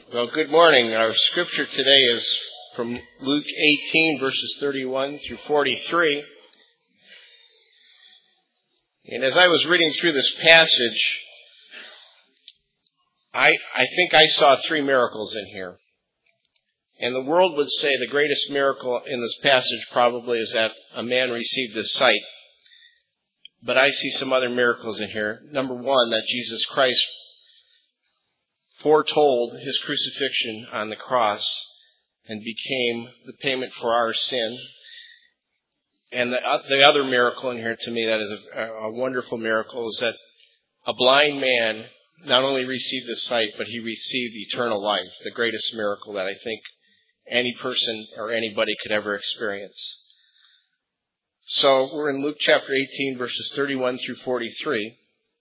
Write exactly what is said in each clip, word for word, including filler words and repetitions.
Well, good morning. Our scripture today is from Luke eighteen, verses thirty-one through forty-three. And as I was reading through this passage, I, I think I saw three miracles in here. And the world would say the greatest miracle in this passage probably is that a man received his sight. But I see some other miracles in here. Number one, that Jesus Christ foretold his crucifixion on the cross and became the payment for our sin. And the, uh, the other miracle in here to me that is a, a wonderful miracle is that a blind man not only received his sight, but he received eternal life, the greatest miracle that I think any person or anybody could ever experience. So we're in Luke chapter eighteen, verses thirty-one through forty-three.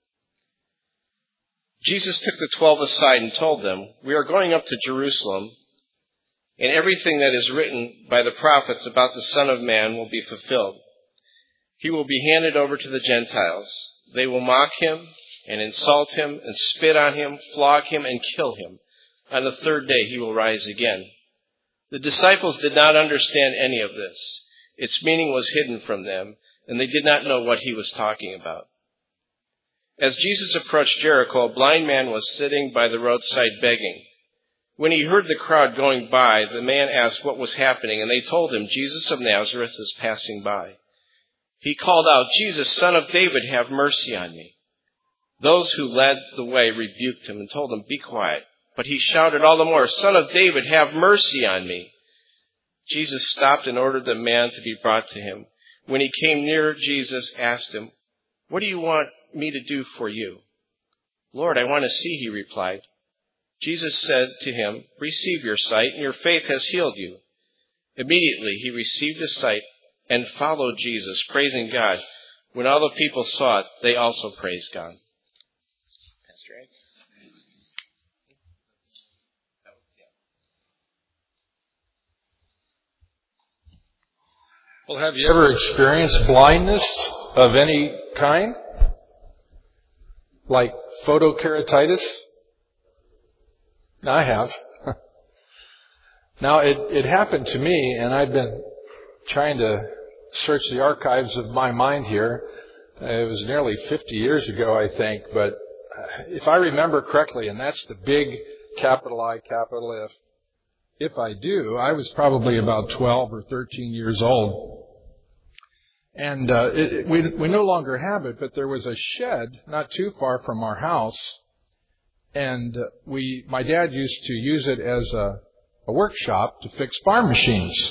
Jesus took the twelve aside and told them, "We are going up to Jerusalem, and everything that is written by the prophets about the Son of Man will be fulfilled. He will be handed over to the Gentiles. They will mock him and insult him and spit on him, flog him and kill him. On the third day he will rise again." The disciples did not understand any of this. Its meaning was hidden from them, and they did not know what he was talking about. As Jesus approached Jericho, a blind man was sitting by the roadside begging. When he heard the crowd going by, the man asked what was happening, and they told him, "Jesus of Nazareth is passing by." He called out, "Jesus, Son of David, have mercy on me." Those who led the way rebuked him and told him, "Be quiet." But he shouted all the more, "Son of David, have mercy on me." Jesus stopped and ordered the man to be brought to him. When he came near, Jesus asked him, "What do you want me to do for you?" "Lord, I want to see," he replied. Jesus said to him, "Receive your sight, and your faith has healed you." Immediately he received his sight and followed Jesus, praising God. When all the people saw it, they also praised God. Pastor Ed? Well, have you ever experienced blindness of any kind? Like photokeratitis? I have. Now, it, it happened to me, and I've been trying to search the archives of my mind here. It was nearly fifty years ago, I think, but if I remember correctly, and that's the big capital I, capital F, if I do, I was probably about twelve or thirteen years old. And uh, it, we, we no longer have it, but there was a shed not too far from our house, and we, my dad used to use it as a, a workshop to fix farm machines.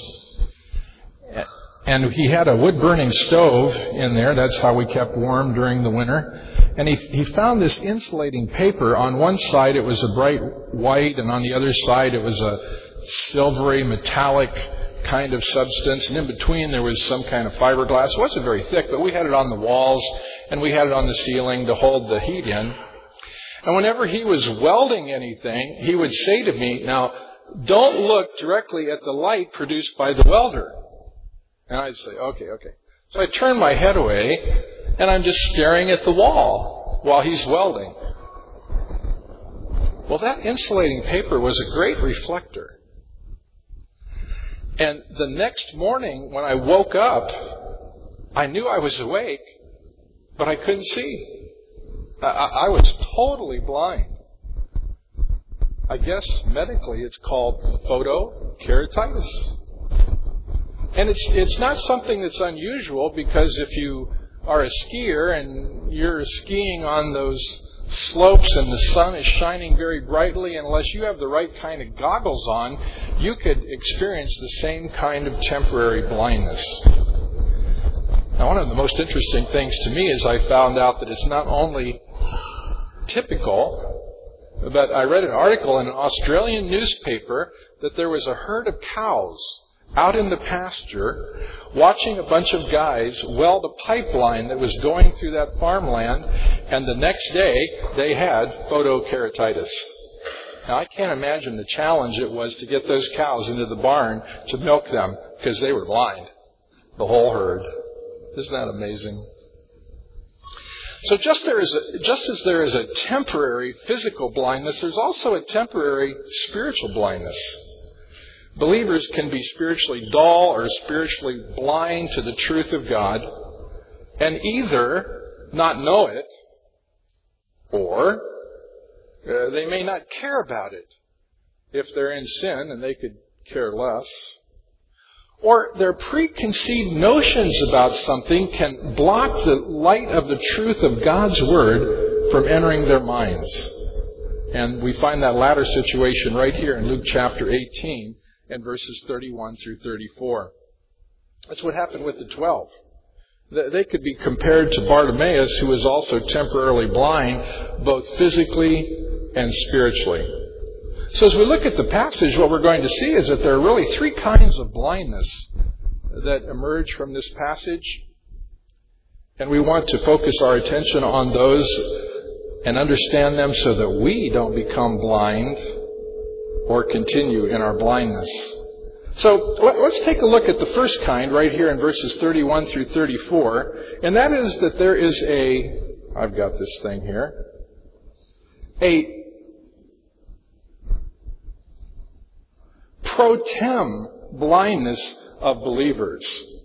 And he had a wood-burning stove in there. That's how we kept warm during the winter. And he, he found this insulating paper. On one side it was a bright white, and on the other side it was a silvery metallic kind of substance, and in between there was some kind of fiberglass. It wasn't very thick, but we had it on the walls and we had it on the ceiling to hold the heat in. And whenever he was welding anything, he would say to me, "Now, don't look directly at the light produced by the welder." And I'd say, okay, okay. So I turn my head away, and I'm just staring at the wall while he's welding. Well, that insulating paper was a great reflector. And the next morning when I woke up, I knew I was awake, but I couldn't see. I, I was totally blind. I guess medically it's called photokeratitis. And it's it's not something that's unusual, because if you are a skier and you're skiing on those slopes and the sun is shining very brightly, unless you have the right kind of goggles on, you could experience the same kind of temporary blindness. Now, one of the most interesting things to me is I found out that it's not only typical, but I read an article in an Australian newspaper that there was a herd of cows out in the pasture watching a bunch of guys weld a pipeline that was going through that farmland, and the next day they had photokeratitis. Now, I can't imagine the challenge it was to get those cows into the barn to milk them, because they were blind, the whole herd. Isn't that amazing? So just there is a, just as there is a temporary physical blindness, there's also a temporary spiritual blindness. Believers can be spiritually dull or spiritually blind to the truth of God and either not know it or uh, they may not care about it if they're in sin, and they could care less. Or their preconceived notions about something can block the light of the truth of God's Word from entering their minds. And we find that latter situation right here in Luke chapter eighteen and verses thirty-one through thirty-four. That's what happened with the twelve. They could be compared to Bartimaeus, who was also temporarily blind, both physically and spiritually. So as we look at the passage, what we're going to see is that there are really three kinds of blindness that emerge from this passage. And we want to focus our attention on those and understand them so that we don't become blind or continue in our blindness. So let's take a look at the first kind right here in verses thirty-one through thirty-four. And that is that there is a, I've got this thing here, a pro tem blindness of believers.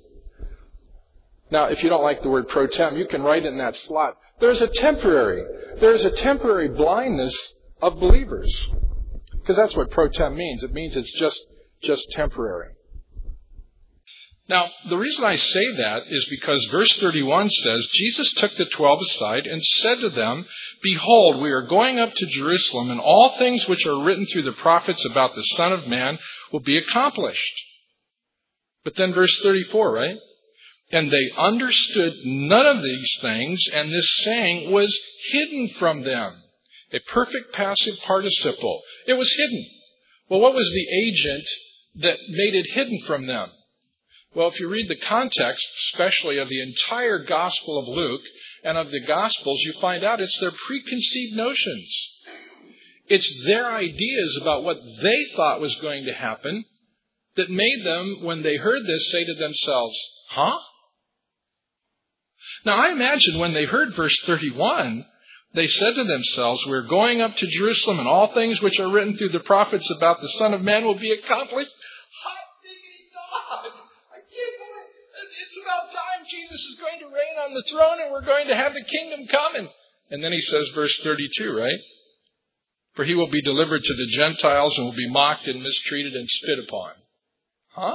Now, if you don't like the word pro tem, you can write in that slot. There's a temporary, there's a temporary blindness of believers. Because that's what pro tem means. It means it's just, just temporary. Now, the reason I say that is because verse thirty-one says, Jesus took the twelve aside and said to them, Behold, we are going up to Jerusalem, and all things which are written through the prophets about the Son of Man will be accomplished. But then verse thirty-four, right? And they understood none of these things, and this saying was hidden from them. A perfect passive participle. It was hidden. Well, what was the agent that made it hidden from them? Well, if you read the context, especially of the entire Gospel of Luke and of the Gospels, you find out it's their preconceived notions. It's their ideas about what they thought was going to happen that made them, when they heard this, say to themselves, huh? Now, I imagine when they heard verse thirty-one, they said to themselves, we're going up to Jerusalem, and all things which are written through the prophets about the Son of Man will be accomplished. Hot diggity dog! I can't believe it. It's about time Jesus is going to reign on the throne, and we're going to have the kingdom coming. And then he says, verse thirty-two, right? For he will be delivered to the Gentiles and will be mocked and mistreated and spit upon. Huh?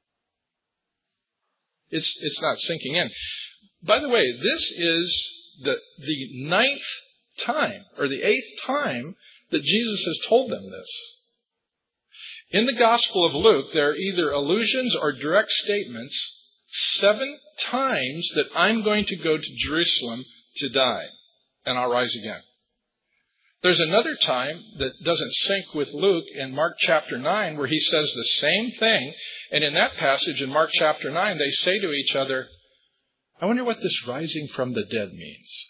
It's, it's not sinking in. By the way, this is the, the ninth time, or the eighth time, that Jesus has told them this. In the Gospel of Luke, there are either allusions or direct statements seven times that I'm going to go to Jerusalem to die, and I'll rise again. There's another time that doesn't sync with Luke in Mark chapter nine, where he says the same thing. And in that passage in Mark chapter nine, they say to each other, I wonder what this rising from the dead means.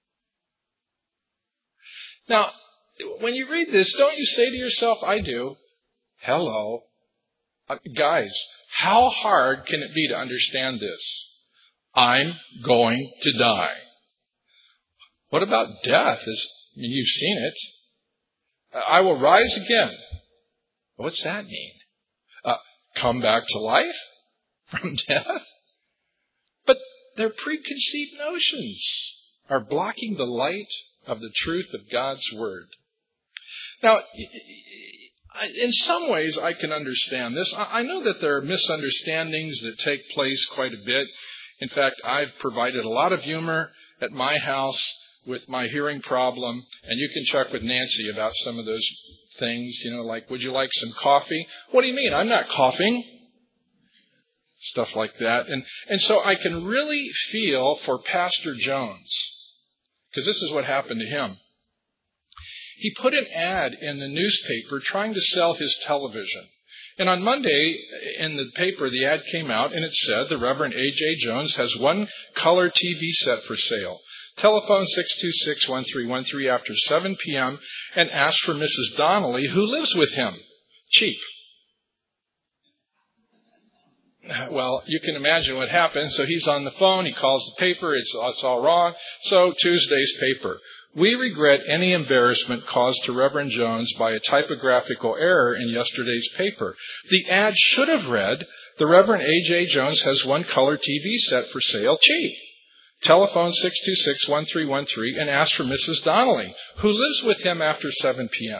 Now, when you read this, don't you say to yourself, I do, hello, uh, guys, how hard can it be to understand this? I'm going to die. What about death? Is, I mean, you've seen it. I will rise again. What's that mean? Uh, come back to life from death? But their preconceived notions are blocking the light of the truth of God's Word. Now, in some ways I can understand this. I know that there are misunderstandings that take place quite a bit. In fact, I've provided a lot of humor at my house with my hearing problem, and you can check with Nancy about some of those things, you know, like, would you like some coffee? What do you mean? I'm not coughing. Stuff like that. And, and so I can really feel for Pastor Jones, because this is what happened to him. He put an ad in the newspaper trying to sell his television. And on Monday, in the paper, the ad came out, and it said, the Reverend A J Jones has one color T V set for sale. Telephone six two six, one three one three after seven p.m. and ask for Missus Donnelly, who lives with him. Cheap. Well, you can imagine what happened. So he's on the phone. He calls the paper. It's, it's all wrong. So Tuesday's paper. We regret any embarrassment caused to Reverend Jones by a typographical error in yesterday's paper. The ad should have read, the Reverend A J Jones has one color T V set for sale cheap. Telephone six two six, one three one three and ask for Missus Donnelly, who lives with him after seven p.m.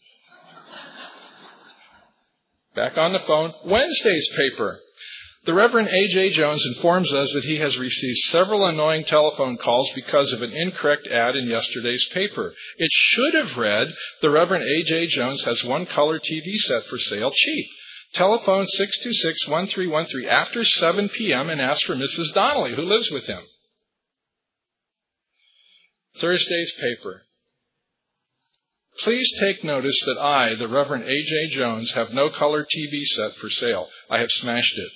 Back on the phone, Wednesday's paper. The Reverend A J Jones informs us that he has received several annoying telephone calls because of an incorrect ad in yesterday's paper. It should have read, the Reverend A J Jones has one color T V set for sale cheap. Telephone six two six, one three one three after seven p.m. and ask for Missus Donnelly, who lives with him. Thursday's paper. Please take notice that I, the Reverend A J Jones, have no color T V set for sale. I have smashed it.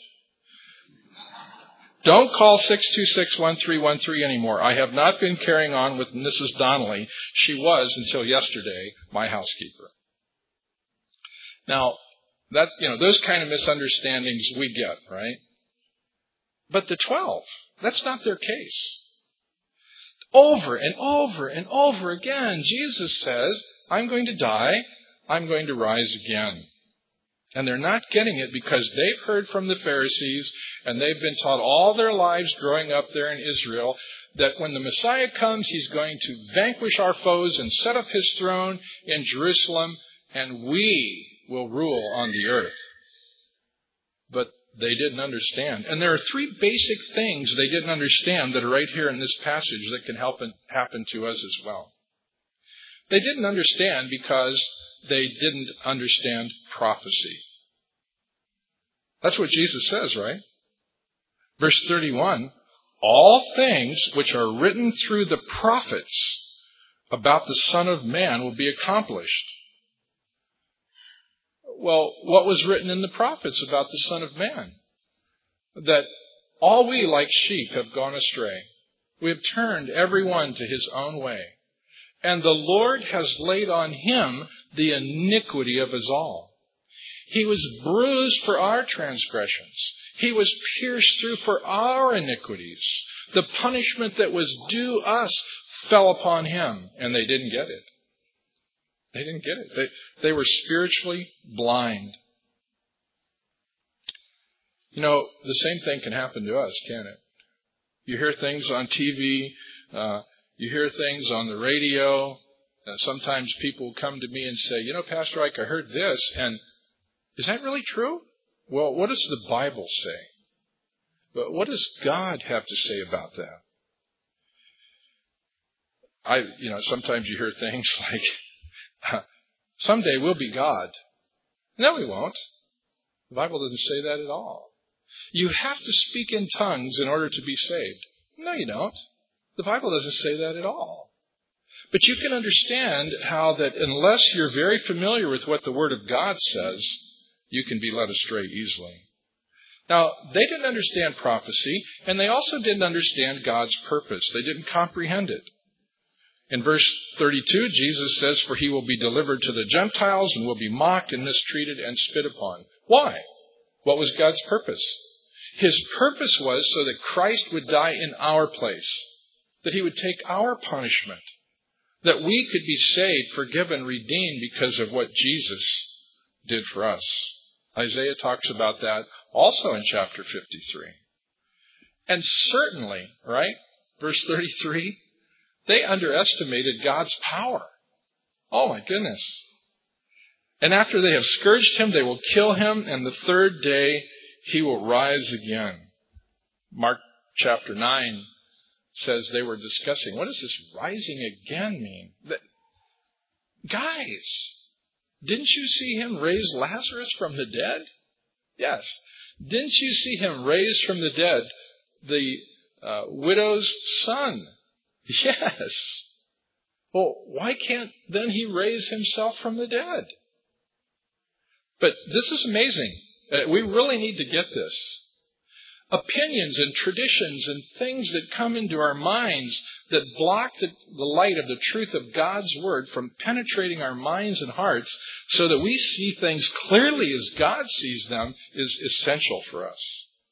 Don't call six two six, one three one three anymore. I have not been carrying on with Missus Donnelly. She was, until yesterday, my housekeeper. Now, that's, you know, those kind of misunderstandings we get, right? But the twelve, that's not their case. Over and over and over again, Jesus says, I'm going to die, I'm going to rise again. And they're not getting it because they've heard from the Pharisees and they've been taught all their lives growing up there in Israel that when the Messiah comes, he's going to vanquish our foes and set up his throne in Jerusalem and we will rule on the earth. But they didn't understand. And there are three basic things they didn't understand that are right here in this passage that can help happen to us as well. They didn't understand because they didn't understand prophecy. That's what Jesus says, right? Verse thirty-one, all things which are written through the prophets about the Son of Man will be accomplished. Well, what was written in the prophets about the Son of Man? That all we like sheep have gone astray. We have turned every one to his own way. And the Lord has laid on him the iniquity of us all. He was bruised for our transgressions. He was pierced through for our iniquities. The punishment that was due us fell upon him, and they didn't get it. They didn't get it. They, they were spiritually blind. You know, the same thing can happen to us, can't it? You hear things on T V, uh, you hear things on the radio. Uh, sometimes people come to me and say, you know, Pastor Ike, I heard this, and is that really true? Well, what does the Bible say? But what does God have to say about that? I, you know, sometimes you hear things like, someday we'll be God. No, we won't. The Bible doesn't say that at all. You have to speak in tongues in order to be saved. No, you don't. The Bible doesn't say that at all. But you can understand how that unless you're very familiar with what the Word of God says, you can be led astray easily. Now, they didn't understand prophecy, and they also didn't understand God's purpose. They didn't comprehend it. In verse thirty-two, Jesus says, for he will be delivered to the Gentiles and will be mocked and mistreated and spit upon. Why? What was God's purpose? His purpose was so that Christ would die in our place, that he would take our punishment, that we could be saved, forgiven, redeemed because of what Jesus did for us. Isaiah talks about that also in chapter fifty-three. And certainly, right, verse thirty-three, they underestimated God's power. Oh my goodness. And after they have scourged him, they will kill him, and the third day he will rise again. Mark chapter nine says they were discussing, what does this rising again mean? That, guys, didn't you see him raise Lazarus from the dead? Yes. Didn't you see him raise from the dead the uh, widow's son? Yes. Well, why can't then he raise himself from the dead? But this is amazing. Uh, we really need to get this. Opinions and traditions and things that come into our minds that block the, the light of the truth of God's Word from penetrating our minds and hearts so that we see things clearly as God sees them is essential for us.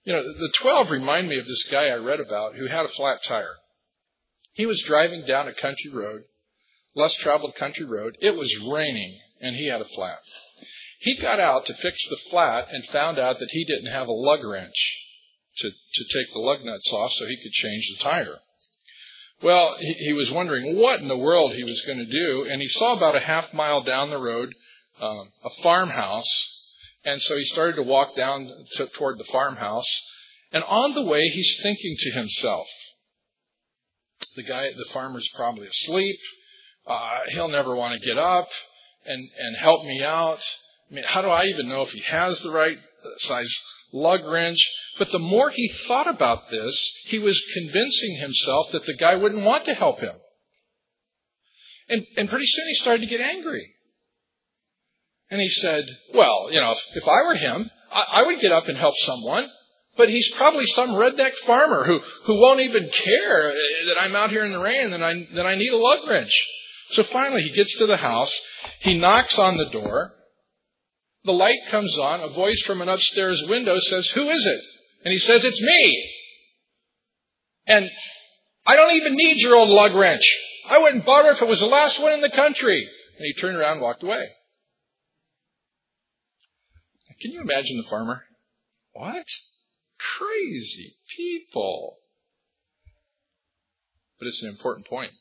You know, the twelve remind me of this guy I read about who had a flat tire. He was driving down a country road, less traveled country road. It was raining, and he had a flat. He got out to fix the flat and found out that he didn't have a lug wrench to, to take the lug nuts off so he could change the tire. Well, he, he was wondering what in the world he was going to do, and he saw about a half mile down the road um, a farmhouse. And so he started to walk down to, toward the farmhouse. And on the way, he's thinking to himself, the guy, the farmer's probably asleep. Uh, he'll never want to get up and, and help me out. I mean, how do I even know if he has the right size lug wrench? But the more he thought about this, he was convincing himself that the guy wouldn't want to help him. And, and pretty soon he started to get angry. And he said, well, you know, if, if I were him, I, I would get up and help someone. But he's probably some redneck farmer who, who won't even care that I'm out here in the rain and I, that I need a lug wrench. So finally he gets to the house. He knocks on the door. The light comes on. A voice from an upstairs window says, who is it? And he says, it's me. And I don't even need your old lug wrench. I wouldn't bother if it was the last one in the country. And he turned around and walked away. Can you imagine the farmer? What? Crazy people. But it's an important point.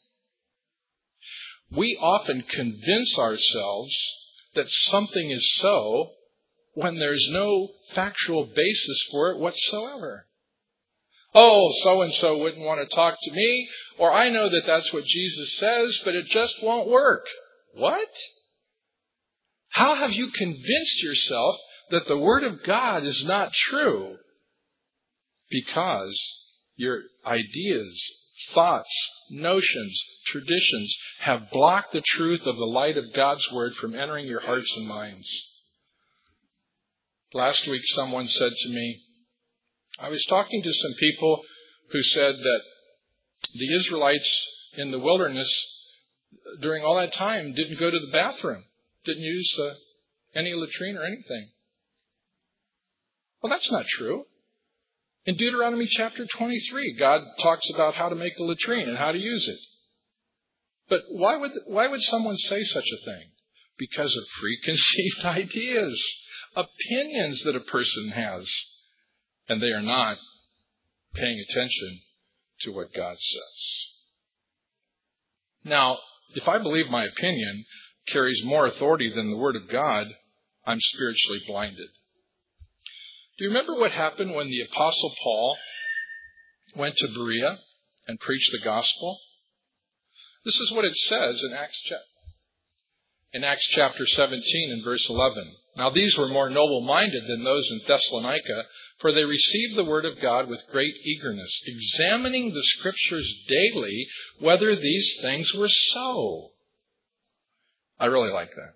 We often convince ourselves that something is so when there's no factual basis for it whatsoever. Oh, so-and-so wouldn't want to talk to me, or I know that that's what Jesus says, but it just won't work. What? How have you convinced yourself that the Word of God is not true? Because your ideas, thoughts, notions, traditions have blocked the truth of the light of God's Word from entering your hearts and minds. Last week someone said to me, I was talking to some people who said that the Israelites in the wilderness during all that time didn't go to the bathroom, didn't use uh, any latrine or anything. Well, that's not true. In Deuteronomy chapter twenty-three, God talks about how to make a latrine and how to use it. But why would why would someone say such a thing? Because of preconceived ideas, opinions that a person has, and they are not paying attention to what God says. Now, if I believe my opinion carries more authority than the Word of God, I'm spiritually blinded. Do you remember what happened when the Apostle Paul went to Berea and preached the gospel? This is what it says in Acts, in Acts chapter seventeen and verse eleven. Now these were more noble-minded than those in Thessalonica, for they received the word of God with great eagerness, examining the Scriptures daily whether these things were so. I really like that.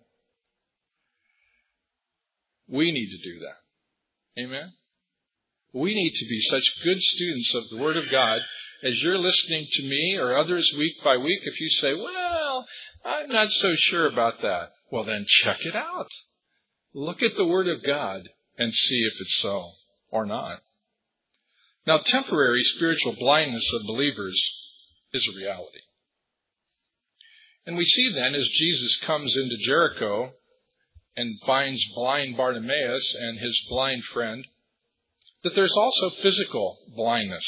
We need to do that. Amen? We need to be such good students of the Word of God as you're listening to me or others week by week. If you say, well, I'm not so sure about that, well then check it out. Look at the Word of God and see if it's so or not. Now, temporary spiritual blindness of believers is a reality. And we see then as Jesus comes into Jericho and finds blind Bartimaeus and his blind friend, that there's also physical blindness.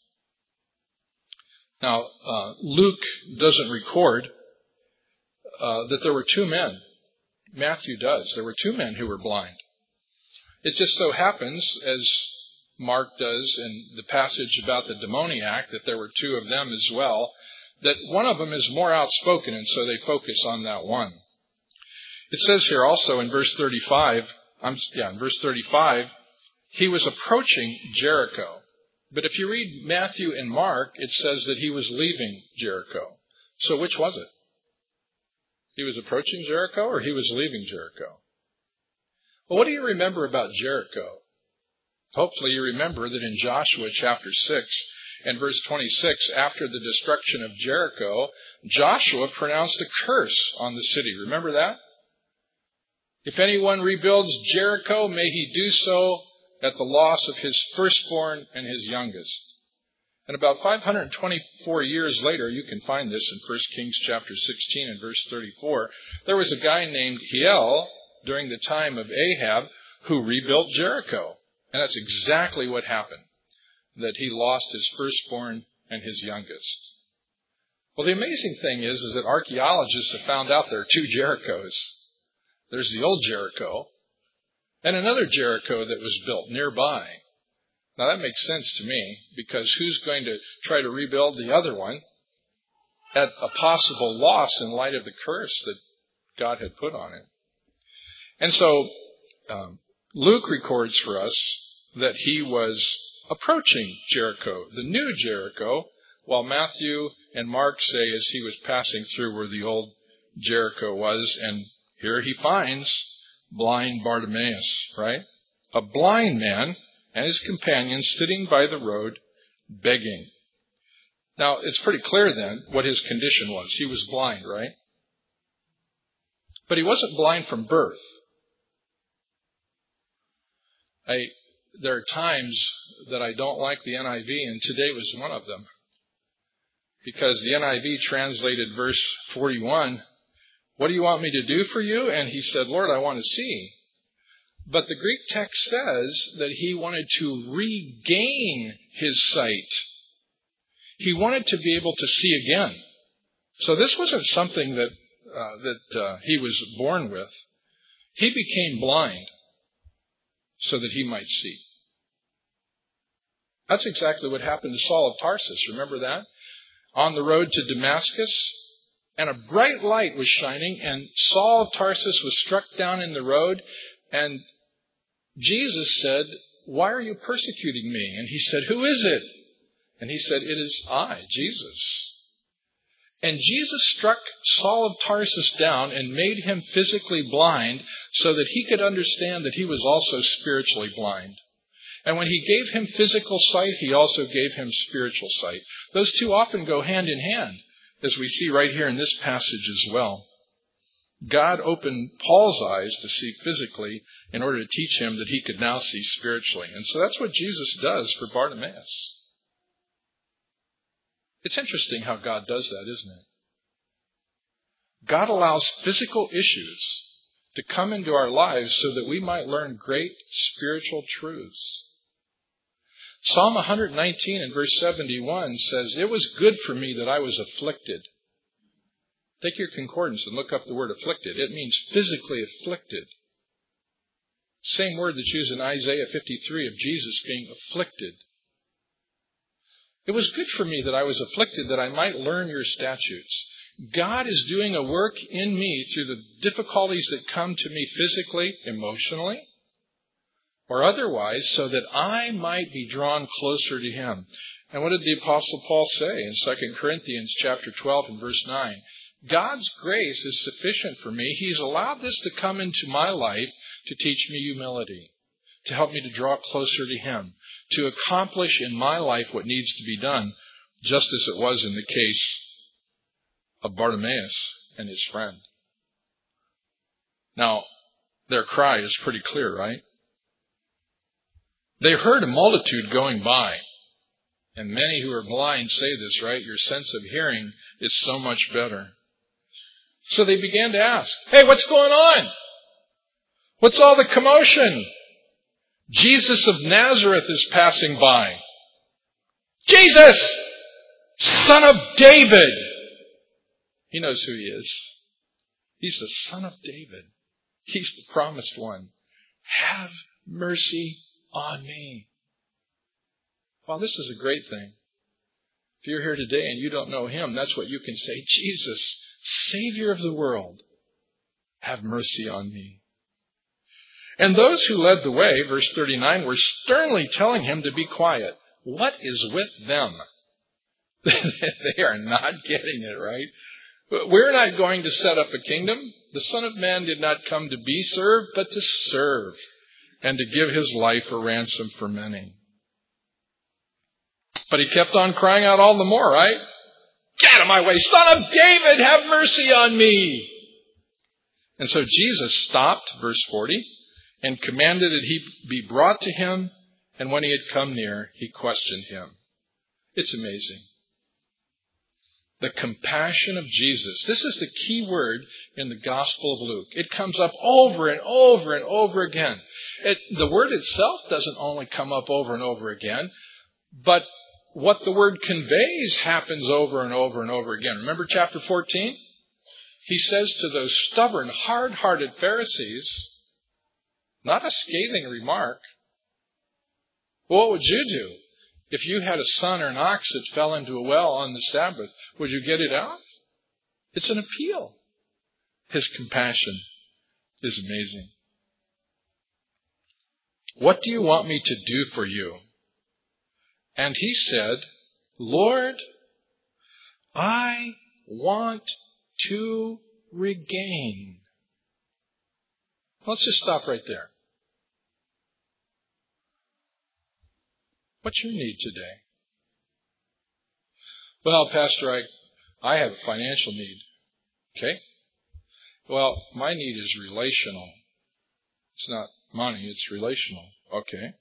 Now, uh, Luke doesn't record uh, that there were two men. Matthew does. There were two men who were blind. It just so happens, as Mark does in the passage about the demoniac, that there were two of them as well, that one of them is more outspoken, and so they focus on that one. It says here also in verse thirty-five, I'm, yeah, in verse thirty-five, he was approaching Jericho. But if you read Matthew and Mark, it says that he was leaving Jericho. So which was it? He was approaching Jericho or he was leaving Jericho? Well, what do you remember about Jericho? Hopefully you remember that in Joshua chapter six and verse twenty-six, after the destruction of Jericho, Joshua pronounced a curse on the city. Remember that? If anyone rebuilds Jericho, may he do so at the loss of his firstborn and his youngest. And about five hundred twenty-four years later, you can find this in First Kings chapter sixteen and verse thirty-four, there was a guy named Hiel during the time of Ahab who rebuilt Jericho. And that's exactly what happened, that he lost his firstborn and his youngest. Well, the amazing thing is, is that archaeologists have found out there are two Jerichos. There's the old Jericho and another Jericho that was built nearby. Now, that makes sense to me, because who's going to try to rebuild the other one at a possible loss in light of the curse that God had put on it? And so um, Luke records for us that he was approaching Jericho, the new Jericho, while Matthew and Mark say as he was passing through where the old Jericho was, and here he finds blind Bartimaeus, right? A blind man and his companions sitting by the road begging. Now, it's pretty clear then what his condition was. He was blind, right? But he wasn't blind from birth. I, there are times that I don't like the N I V, and today was one of them. Because the N I V translated verse forty-one, "What do you want me to do for you?" And he said, "Lord, I want to see." But the Greek text says that he wanted to regain his sight. He wanted to be able to see again. So this wasn't something that uh, that uh, he was born with. He became blind so that he might see. That's exactly what happened to Saul of Tarsus. Remember that? On the road to Damascus, and a bright light was shining, and Saul of Tarsus was struck down in the road, and Jesus said, "Why are you persecuting me?" And he said, "Who is it?" And he said, "It is I, Jesus." And Jesus struck Saul of Tarsus down and made him physically blind so that he could understand that he was also spiritually blind. And when he gave him physical sight, he also gave him spiritual sight. Those two often go hand in hand, as we see right here in this passage as well. God opened Paul's eyes to see physically in order to teach him that he could now see spiritually. And so that's what Jesus does for Bartimaeus. It's interesting how God does that, isn't it? God allows physical issues to come into our lives so that we might learn great spiritual truths. Psalm one nineteen and verse seventy-one says, "It was good for me that I was afflicted." Take your concordance and look up the word afflicted. It means physically afflicted. Same word that's used in Isaiah fifty-three of Jesus being afflicted. "It was good for me that I was afflicted, that I might learn your statutes." God is doing a work in me through the difficulties that come to me physically, emotionally, or otherwise, so that I might be drawn closer to Him. And what did the Apostle Paul say in Second Corinthians chapter twelve and verse nine? God's grace is sufficient for me. He's allowed this to come into my life to teach me humility, to help me to draw closer to Him, to accomplish in my life what needs to be done, just as it was in the case of Bartimaeus and his friend. Now, their cry is pretty clear, right? They heard a multitude going by. And many who are blind say this, right? Your sense of hearing is so much better. So they began to ask, "Hey, what's going on? What's all the commotion? Jesus of Nazareth is passing by." Jesus, Son of David. He knows who He is. He's the Son of David. He's the promised one. Have mercy on me. Well, this is a great thing. If you're here today and you don't know Him, that's what you can say. Jesus, Savior of the world, have mercy on me. And those who led the way, verse thirty-nine, were sternly telling him to be quiet. What is with them? They are not getting it, right? We're not going to set up a kingdom. The Son of Man did not come to be served, but to serve and to give His life a ransom for many. But He kept on crying out all the more, right? "Get out of my way, Son of David, have mercy on me." And so Jesus stopped, verse forty, and commanded that he be brought to him, and when he had come near, he questioned him. It's amazing. The compassion of Jesus. This is the key word in the Gospel of Luke. It comes up over and over and over again. It, the word itself doesn't only come up over and over again, but what the word conveys happens over and over and over again. Remember chapter fourteen? He says to those stubborn, hard-hearted Pharisees, not a scathing remark. What would you do if you had a son or an ox that fell into a well on the Sabbath? Would you get it out? It's an appeal. His compassion is amazing. What do you want me to do for you? And he said, Lord, I want to regain. Let's just stop right there. What's your need today? Well, Pastor, I, I have a financial need. Okay? Well, my need is relational. It's not money, it's relational. Okay.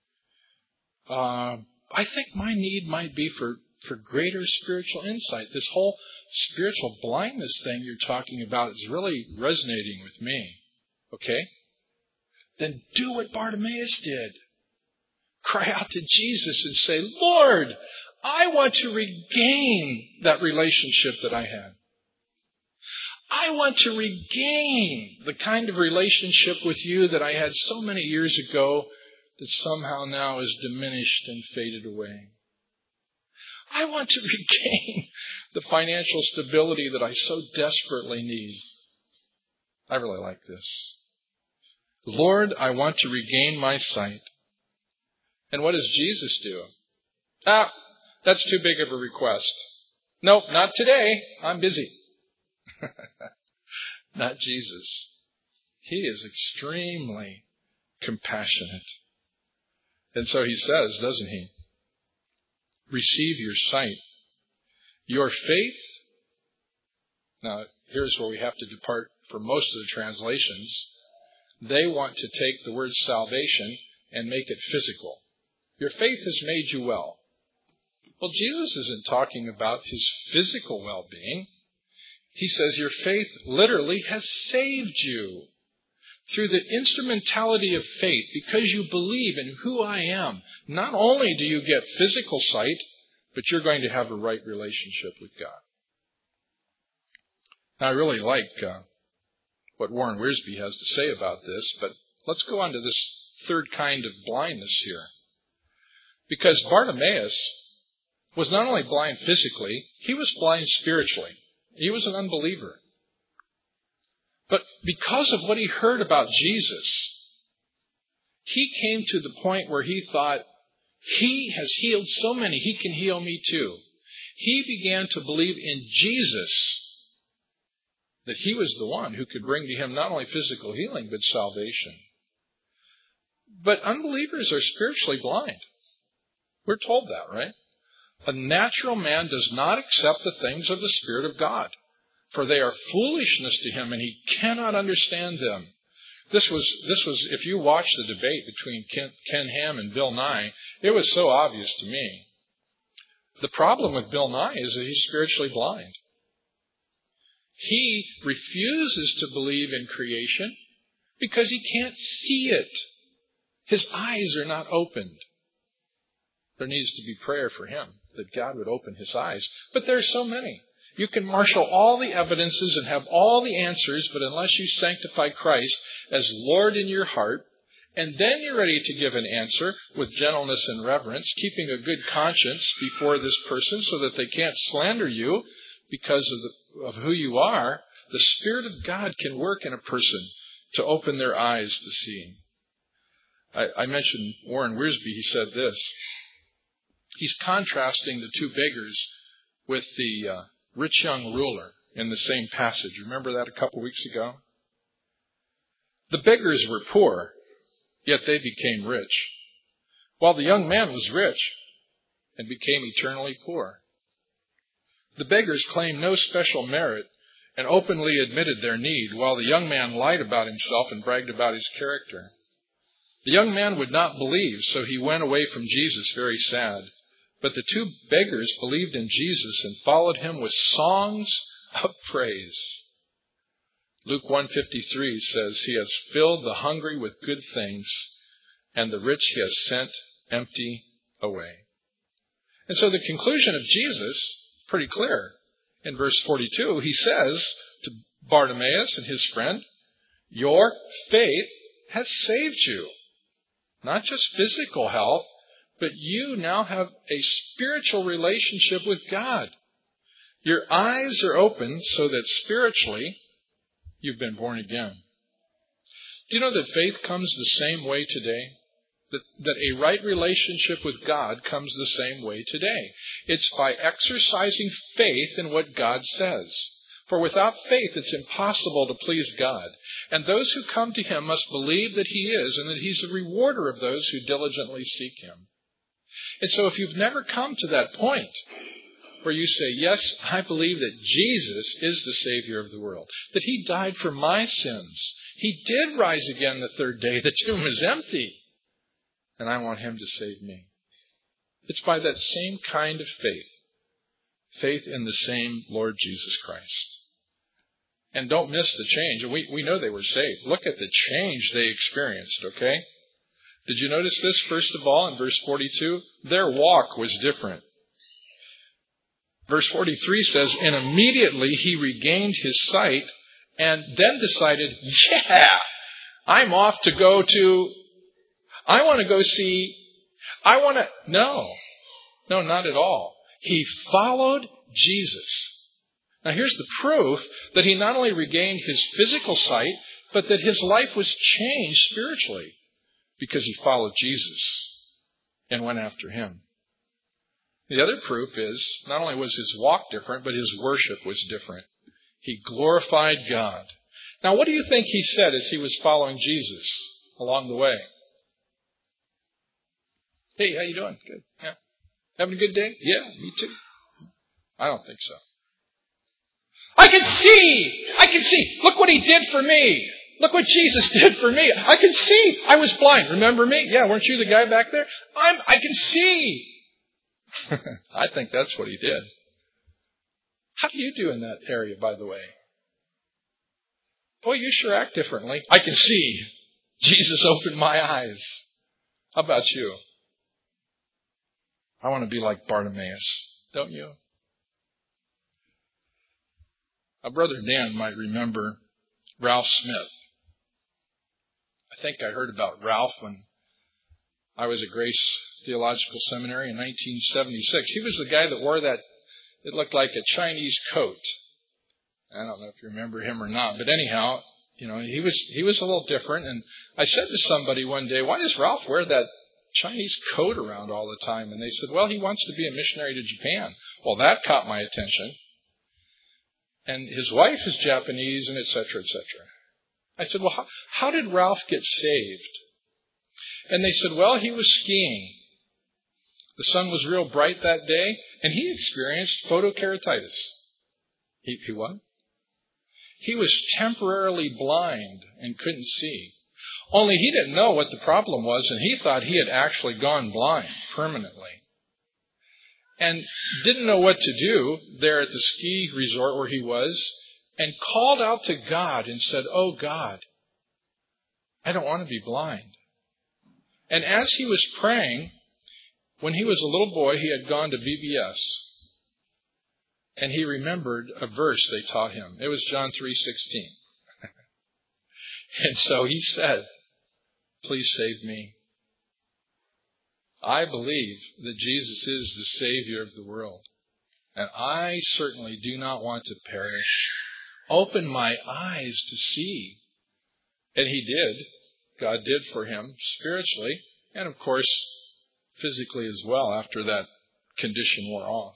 Uh, I think my need might be for, for greater spiritual insight. This whole spiritual blindness thing you're talking about is really resonating with me. Okay? Then do what Bartimaeus did. Cry out to Jesus and say, Lord, I want to regain that relationship that I had. I want to regain the kind of relationship with you that I had so many years ago that somehow now is diminished and faded away. I want to regain the financial stability that I so desperately need. I really like this. Lord, I want to regain my sight. And what does Jesus do? Ah, that's too big of a request. Nope, not today. I'm busy. Not Jesus. He is extremely compassionate. And so he says, doesn't he? Receive your sight. Your faith. Now, here's where we have to depart from most of the translations. They want to take the word salvation and make it physical. Your faith has made you well. Well, Jesus isn't talking about his physical well-being. He says your faith literally has saved you. Through the instrumentality of faith, because you believe in who I am, not only do you get physical sight, but you're going to have a right relationship with God. Now, I really like uh, what Warren Wiersbe has to say about this, but let's go on to this third kind of blindness here. Because Bartimaeus was not only blind physically, he was blind spiritually. He was an unbeliever. But because of what he heard about Jesus, he came to the point where he thought, he has healed so many, he can heal me too. He began to believe in Jesus, that he was the one who could bring to him not only physical healing, but salvation. But unbelievers are spiritually blind. We're told that, right? A natural man does not accept the things of the Spirit of God, for they are foolishness to him, and he cannot understand them. This was, this was, if you watch the debate between Ken, Ken Ham and Bill Nye, it was so obvious to me. The problem with Bill Nye is that he's spiritually blind. He refuses to believe in creation because he can't see it. His eyes are not opened. There needs to be prayer for him, that God would open his eyes. But there are so many. You can marshal all the evidences and have all the answers, but unless you sanctify Christ as Lord in your heart, and then you're ready to give an answer with gentleness and reverence, keeping a good conscience before this person so that they can't slander you because of, the, of who you are, the Spirit of God can work in a person to open their eyes to see. I, I mentioned Warren Wiersbe. He said this. He's contrasting the two beggars with the uh, rich young ruler in the same passage. Remember that a couple weeks ago? The beggars were poor, yet they became rich, while the young man was rich and became eternally poor. The beggars claimed no special merit and openly admitted their need, while the young man lied about himself and bragged about his character. The young man would not believe, so he went away from Jesus very sad. But the two beggars believed in Jesus and followed him with songs of praise. Luke one fifty-three says, he has filled the hungry with good things, and the rich he has sent empty away. And so the conclusion of Jesus is pretty clear. In verse forty-two, he says to Bartimaeus and his friend, your faith has saved you. Not just physical health, but you now have a spiritual relationship with God. Your eyes are open so that spiritually you've been born again. Do you know that faith comes the same way today? That, that a right relationship with God comes the same way today. It's by exercising faith in what God says. For without faith, it's impossible to please God. And those who come to him must believe that he is, and that he's a rewarder of those who diligently seek him. And so if you've never come to that point where you say, yes, I believe that Jesus is the Savior of the world, that he died for my sins, he did rise again the third day, the tomb is empty, and I want him to save me. It's by that same kind of faith, faith in the same Lord Jesus Christ. And don't miss the change. We, we know they were saved. Look at the change they experienced, okay? Did you notice this, first of all, in verse forty-two? Their walk was different. Verse forty-three says, and immediately he regained his sight and then decided, yeah, I'm off to go to, I want to go see, I want to, no, no, not at all. He followed Jesus. Now here's the proof that he not only regained his physical sight, but that his life was changed spiritually because he followed Jesus and went after him. The other proof is not only was his walk different, but his worship was different. He glorified God. Now what do you think he said as he was following Jesus along the way? Hey, how you doing? Good. Yeah. Having a good day? Yeah, me too. I don't think so. I can see! I can see! Look what he did for me! Look what Jesus did for me! I can see! I was blind. Remember me? Yeah, weren't you the guy back there? I'm, I can see! I think that's what he did. How do you do in that area, by the way? Boy, you sure act differently. I can see. Jesus opened my eyes. How about you? I want to be like Bartimaeus, don't you? My brother Dan might remember Ralph Smith. I think I heard about Ralph when I was at Grace Theological Seminary in nineteen seventy-six. He was the guy that wore that, it looked like a Chinese coat. I don't know if you remember him or not, but anyhow, you know, he was he was a little different. And I said to somebody one day, why does Ralph wear that Chinese coat around all the time? And they said, well, he wants to be a missionary to Japan. Well, that caught my attention. And his wife is Japanese, and et cetera, et cetera. I said, well, how, how did Ralph get saved? And they said, well, he was skiing. The sun was real bright that day, and he experienced photokeratitis. He, he what? He was temporarily blind and couldn't see. Only he didn't know what the problem was, and he thought he had actually gone blind permanently. And didn't know what to do there at the ski resort where he was, and called out to God and said, oh God, I don't want to be blind. And as he was praying, when he was a little boy, he had gone to V B S. And he remembered a verse they taught him. It was John three sixteen. And so he said, please save me. I believe that Jesus is the Savior of the world. And I certainly do not want to perish. Open my eyes to see. And he did. God did for him spiritually. And of course, physically as well after that condition wore off.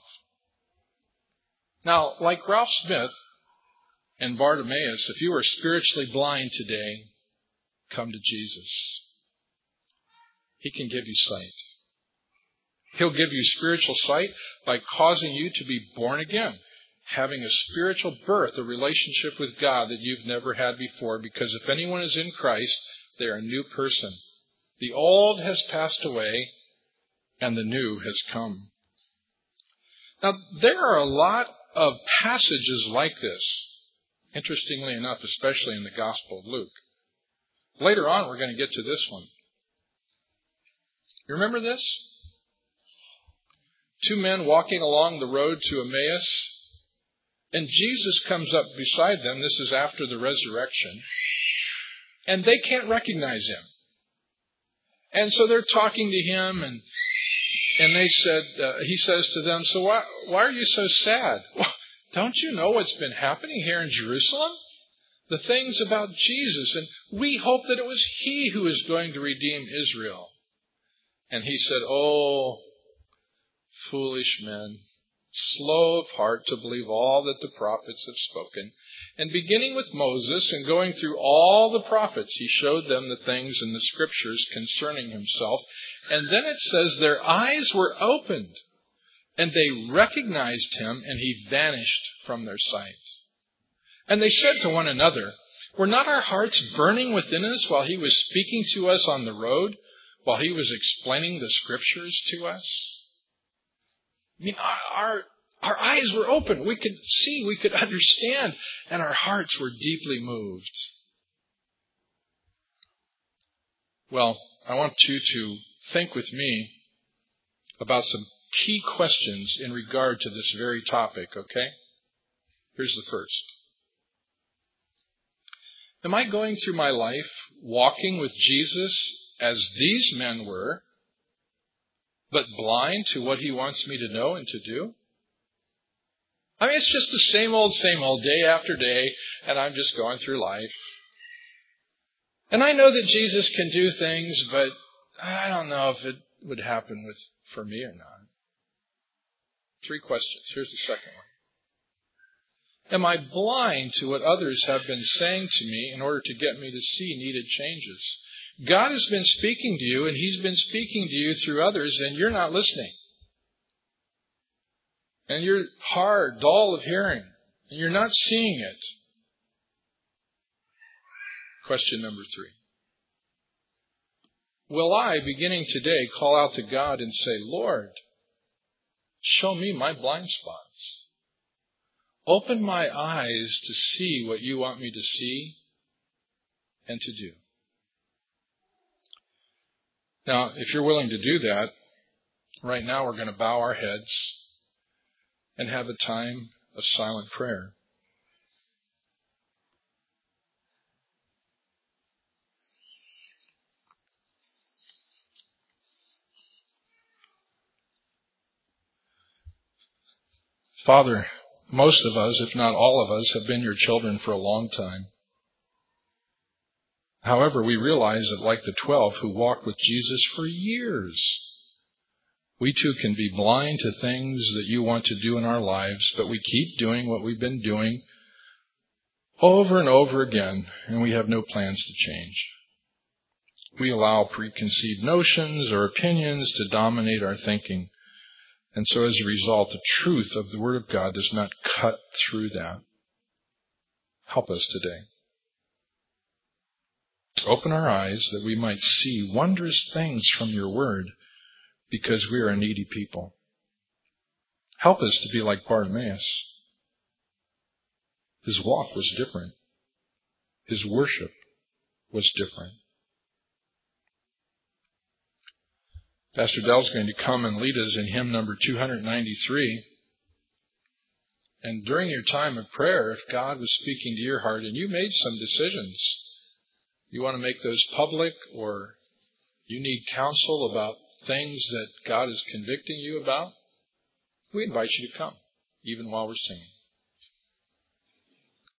Now, like Ralph Smith and Bartimaeus, if you are spiritually blind today, come to Jesus. He can give you sight. He'll give you spiritual sight by causing you to be born again, having a spiritual birth, a relationship with God that you've never had before, because if anyone is in Christ, they are a new person. The old has passed away, and the new has come. Now, there are a lot of passages like this, interestingly enough, especially in the Gospel of Luke. Later on, we're going to get to this one. You remember this? Two men walking along the road to Emmaus, and Jesus comes up beside them. This is after the resurrection. And they can't recognize him. And so they're talking to him, and and they said, uh, he says to them, so why, why are you so sad? Well, don't you know what's been happening here in Jerusalem? The things about Jesus, and we hoped that it was he who was going to redeem Israel. And he said, oh, foolish men, slow of heart to believe all that the prophets have spoken. And beginning with Moses and going through all the prophets, he showed them the things in the scriptures concerning himself. And then it says their eyes were opened, and they recognized him, and he vanished from their sight. And they said to one another, were not our hearts burning within us while he was speaking to us on the road, while he was explaining the scriptures to us? I mean, our, our, our eyes were open. We could see, we could understand, and our hearts were deeply moved. Well, I want you to think with me about some key questions in regard to this very topic, okay? Here's the first. Am I going through my life walking with Jesus as these men were, but blind to what he wants me to know and to do? I mean, it's just the same old, same old, day after day, and I'm just going through life. And I know that Jesus can do things, but I don't know if it would happen with for me or not. Three questions. Here's the second one. Am I blind to what others have been saying to me in order to get me to see needed changes? God has been speaking to you, and he's been speaking to you through others, and you're not listening. And you're hard, dull of hearing, and you're not seeing it. Question number three. Will I, beginning today, call out to God and say, Lord, show me my blind spots. Open my eyes to see what you want me to see and to do. Now, if you're willing to do that, right now we're going to bow our heads and have a time of silent prayer. Father, most of us, if not all of us, have been your children for a long time. However, we realize that like the twelve who walked with Jesus for years, we too can be blind to things that you want to do in our lives, but we keep doing what we've been doing over and over again, and we have no plans to change. We allow preconceived notions or opinions to dominate our thinking. And so as a result, the truth of the Word of God does not cut through that. Help us today. Open our eyes that we might see wondrous things from your Word, because we are a needy people. Help us to be like Bartimaeus. His walk was different. His worship was different. Pastor Dell's going to come and lead us in hymn number two ninety-three. And during your time of prayer, if God was speaking to your heart and you made some decisions, you want to make those public, or you need counsel about things that God is convicting you about, we invite you to come, even while we're singing.